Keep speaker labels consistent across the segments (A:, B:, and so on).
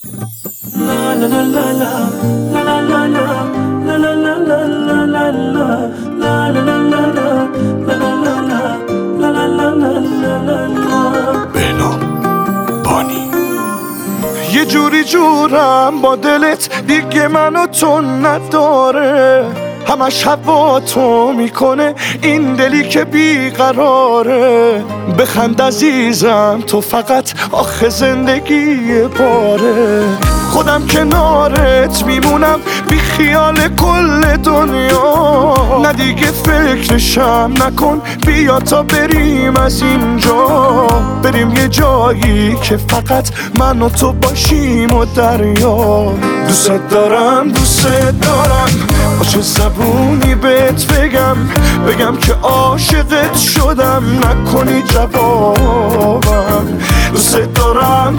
A: یه جوری جورم با دلت دیگه منو تو نداره، همش هوا تو میکنه این دلی که بیقراره. بخند عزیزم تو فقط آخه زندگی باره، خودم کنارت میمونم بی خیال کل دنیا. نه دیگه فکرشم نکن، بیا تا بریم از اینجا، بریم یه جایی که فقط من و تو باشیم و دریا. دوست دارم دوست دارم، با چه زبونی بهت بگم که عاشقت شدم، نکنی جوابم. دوست دارم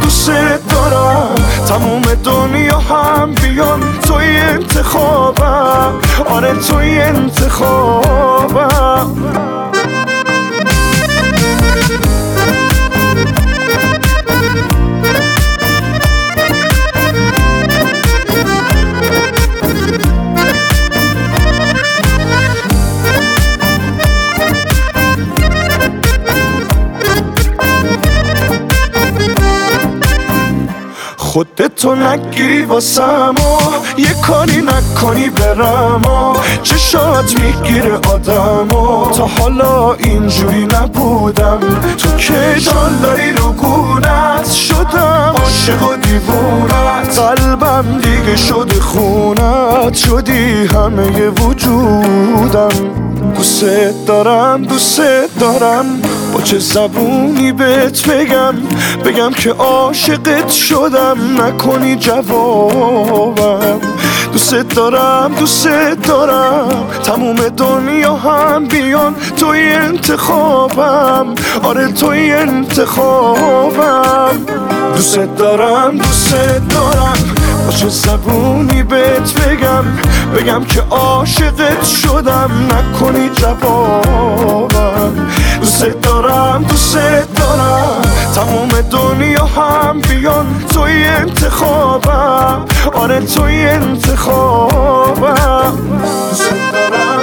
A: تموم دنیا هم بیان توی انتخابم، آره توی انتخابم. خودتو نگیری واسم و یه کاری نکنی برم و چشات میگیره آدم و تا حالا اینجوری نبودم. تو که داری رو گونت شدم، عاشق و دیوونت، قلبم دیگه شده خونت، شدی همه وجودم. دوست دارم با چه زبونی بهت بگم که عاشقت شدم، نکنی جوابم. دوست دارم تموم دنیا هم بیان توی انتخابم، آره توی انتخابم. دوست دارم با چه زبونی بهت بگم که عاشقت شدم، نکنی جوابم. دوست دارم تموم دنیا هم بیان توی انتخابم، آره توی انتخابم. دوست دارم